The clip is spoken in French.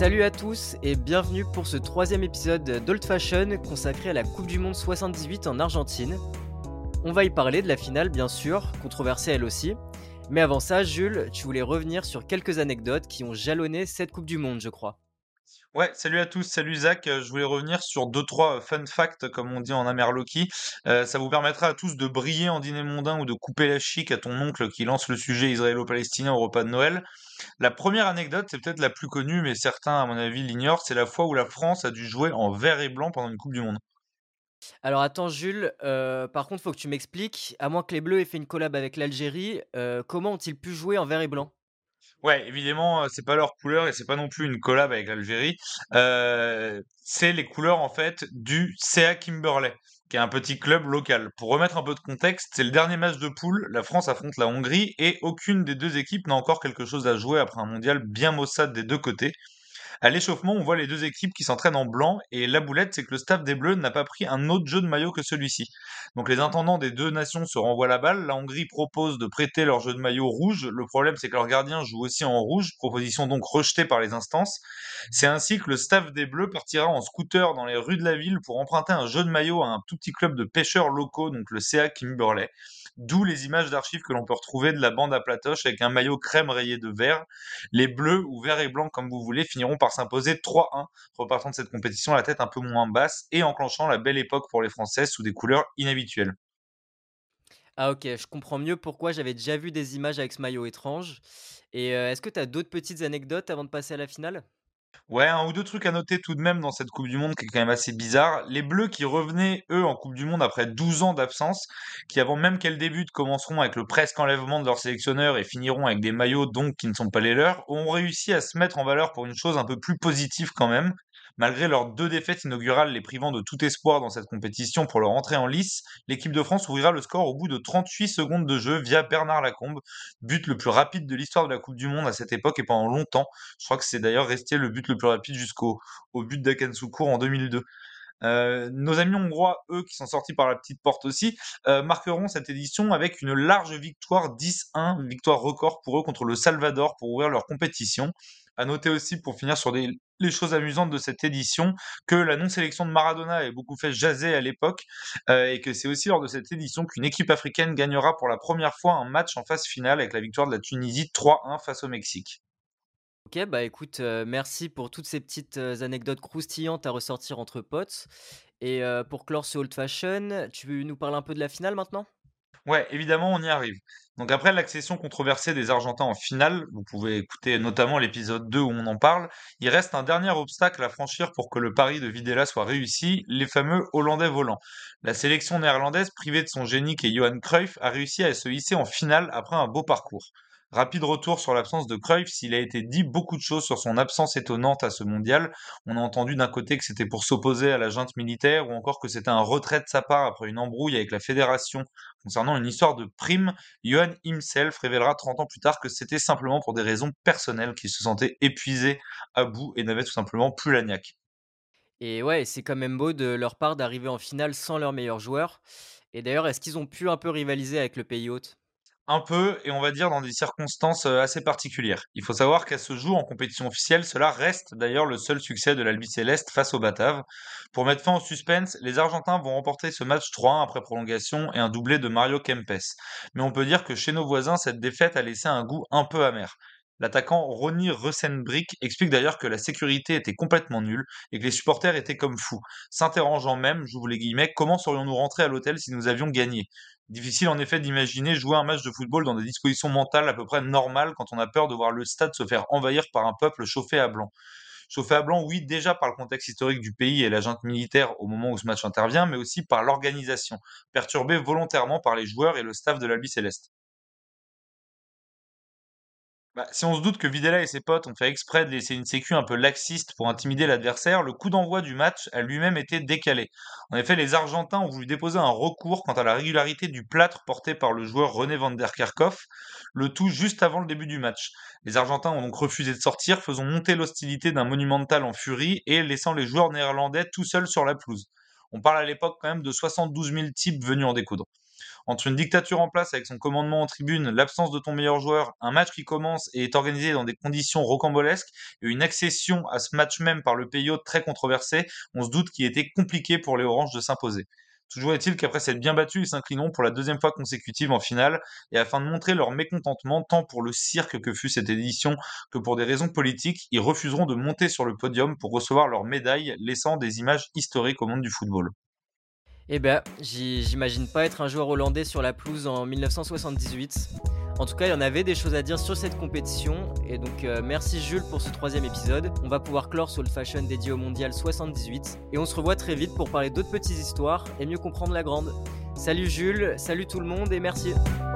Salut à tous et bienvenue pour ce troisième épisode d'Old Fashion consacré à la Coupe du Monde 78 en Argentine. On va y parler de la finale bien sûr, controversée elle aussi. Mais avant ça, Jules, tu voulais revenir sur quelques anecdotes qui ont jalonné cette Coupe du Monde, je crois. Ouais, salut à tous, salut Zach. Je voulais revenir sur deux, trois fun facts, comme on dit en Amerloki. Ça vous permettra à tous de briller en dîner mondain ou de couper la chic à ton oncle qui lance le sujet israélo-palestinien au repas de Noël. La première anecdote, c'est peut-être la plus connue, mais certains, à mon avis, l'ignorent. C'est la fois où la France a dû jouer en vert et blanc pendant une Coupe du Monde. Alors attends Jules, par contre faut que tu m'expliques, à moins que les Bleus aient fait une collab avec l'Algérie, comment ont-ils pu jouer en vert et blanc? Ouais, évidemment, c'est pas leur couleur et c'est pas non plus une collab avec l'Algérie. C'est les couleurs en fait du CA Kimberley, qui est un petit club local. Pour remettre un peu de contexte, c'est le dernier match de poule. La France affronte la Hongrie et aucune des deux équipes n'a encore quelque chose à jouer après un mondial bien maussade des deux côtés. À l'échauffement, on voit les deux équipes qui s'entraînent en blanc et la boulette, c'est que le staff des Bleus n'a pas pris un autre jeu de maillot que celui-ci. Donc les intendants des deux nations se renvoient la balle. La Hongrie propose de prêter leur jeu de maillot rouge. Le problème, c'est que leur gardien joue aussi en rouge, proposition donc rejetée par les instances. C'est ainsi que le staff des Bleus partira en scooter dans les rues de la ville pour emprunter un jeu de maillot à un tout petit club de pêcheurs locaux, donc le CA Kimberley. D'où les images d'archives que l'on peut retrouver de la bande à Platoche avec un maillot crème rayé de vert. Les Bleus, ou vert et blanc comme vous voulez, finiront par s'imposer 3-1, repartant de cette compétition à la tête un peu moins basse et enclenchant la belle époque pour les Français sous des couleurs inhabituelles. Ah OK, je comprends mieux pourquoi j'avais déjà vu des images avec ce maillot étrange et est-ce que tu as d'autres petites anecdotes avant de passer à la finale? Ouais, un ou deux trucs à noter tout de même dans cette Coupe du Monde qui est quand même assez bizarre. Les Bleus qui revenaient, eux, en Coupe du Monde après 12 ans d'absence, qui avant même qu'elle débute commenceront avec le presque enlèvement de leur sélectionneur et finiront avec des maillots donc qui ne sont pas les leurs, ont réussi à se mettre en valeur pour une chose un peu plus positive quand même. Malgré leurs deux défaites inaugurales les privant de tout espoir dans cette compétition pour leur entrée en lice, l'équipe de France ouvrira le score au bout de 38 secondes de jeu via Bernard Lacombe, but le plus rapide de l'histoire de la Coupe du Monde à cette époque et pendant longtemps. Je crois que c'est d'ailleurs resté le but le plus rapide jusqu'au au but d'Aken Soukour en 2002. Nos amis hongrois, eux, qui sont sortis par la petite porte aussi, marqueront cette édition avec une large victoire 10-1, victoire record pour eux contre le Salvador pour ouvrir leur compétition. À noter aussi, pour finir sur les choses amusantes de cette édition, que la non-sélection de Maradona avait beaucoup fait jaser à l'époque, et que c'est aussi lors de cette édition qu'une équipe africaine gagnera pour la première fois un match en phase finale avec la victoire de la Tunisie 3-1 face au Mexique. OK, bah, écoute, merci pour toutes ces petites, anecdotes croustillantes à ressortir entre potes et pour clore ce old fashion, tu veux nous parler un peu de la finale maintenant? Ouais, évidemment, on y arrive. Donc après l'accession controversée des Argentins en finale, vous pouvez écouter notamment l'épisode 2 où on en parle, il reste un dernier obstacle à franchir pour que le pari de Videla soit réussi, les fameux Hollandais volants. La sélection néerlandaise, privée de son génie qui est Johan Cruyff, a réussi à se hisser en finale après un beau parcours. Rapide retour sur l'absence de Cruyff, s'il a été dit beaucoup de choses sur son absence étonnante à ce mondial. On a entendu d'un côté que c'était pour s'opposer à la junte militaire ou encore que c'était un retrait de sa part après une embrouille avec la fédération concernant une histoire de prime. Johan himself révélera 30 ans plus tard que c'était simplement pour des raisons personnelles qu'il se sentait épuisé, à bout et n'avait tout simplement plus la niaque. Et ouais, c'est quand même beau de leur part d'arriver en finale sans leurs meilleurs joueurs et d'ailleurs, est-ce qu'ils ont pu un peu rivaliser avec le pays hôte? Un peu, et on va dire dans des circonstances assez particulières. Il faut savoir qu'à ce jour, en compétition officielle, cela reste d'ailleurs le seul succès de l'Albi Céleste face aux Bataves. Pour mettre fin au suspense, les Argentins vont remporter ce match 3-1 après prolongation et un doublé de Mario Kempes. Mais on peut dire que chez nos voisins, cette défaite a laissé un goût un peu amer. L'attaquant Ronny Russenbrick explique d'ailleurs que la sécurité était complètement nulle et que les supporters étaient comme fous, s'interrogeant même, j'ouvre les guillemets, comment serions-nous rentrés à l'hôtel si nous avions gagné. Difficile en effet d'imaginer jouer un match de football dans des dispositions mentales à peu près normales quand on a peur de voir le stade se faire envahir par un peuple chauffé à blanc. Chauffé à blanc, oui, déjà par le contexte historique du pays et la junte militaire au moment où ce match intervient, mais aussi par l'organisation, perturbée volontairement par les joueurs et le staff de l'Albi Céleste. Bah, si on se doute que Videla et ses potes ont fait exprès de laisser une sécu un peu laxiste pour intimider l'adversaire, le coup d'envoi du match a lui-même été décalé. En effet, les Argentins ont voulu déposer un recours quant à la régularité du plâtre porté par le joueur René van der Kerkhoff, le tout juste avant le début du match. Les Argentins ont donc refusé de sortir, faisant monter l'hostilité d'un monumental en furie et laissant les joueurs néerlandais tout seuls sur la pelouse. On parle à l'époque quand même de 72 000 types venus en découdre. Entre une dictature en place avec son commandement en tribune, l'absence de ton meilleur joueur, un match qui commence et est organisé dans des conditions rocambolesques, et une accession à ce match même par le PIO très controversé, on se doute qu'il était compliqué pour les Oranges de s'imposer. Toujours est-il qu'après s'être bien battus, ils s'inclineront pour la deuxième fois consécutive en finale, et afin de montrer leur mécontentement tant pour le cirque que fut cette édition que pour des raisons politiques, ils refuseront de monter sur le podium pour recevoir leur médaille, laissant des images historiques au monde du football. Eh ben, j'imagine pas être un joueur hollandais sur la pelouse en 1978. En tout cas, il y en avait des choses à dire sur cette compétition. Et donc, merci Jules pour ce troisième épisode. On va pouvoir clore sur le fashion dédié au mondial 78. Et on se revoit très vite pour parler d'autres petites histoires et mieux comprendre la grande. Salut Jules, salut tout le monde et merci.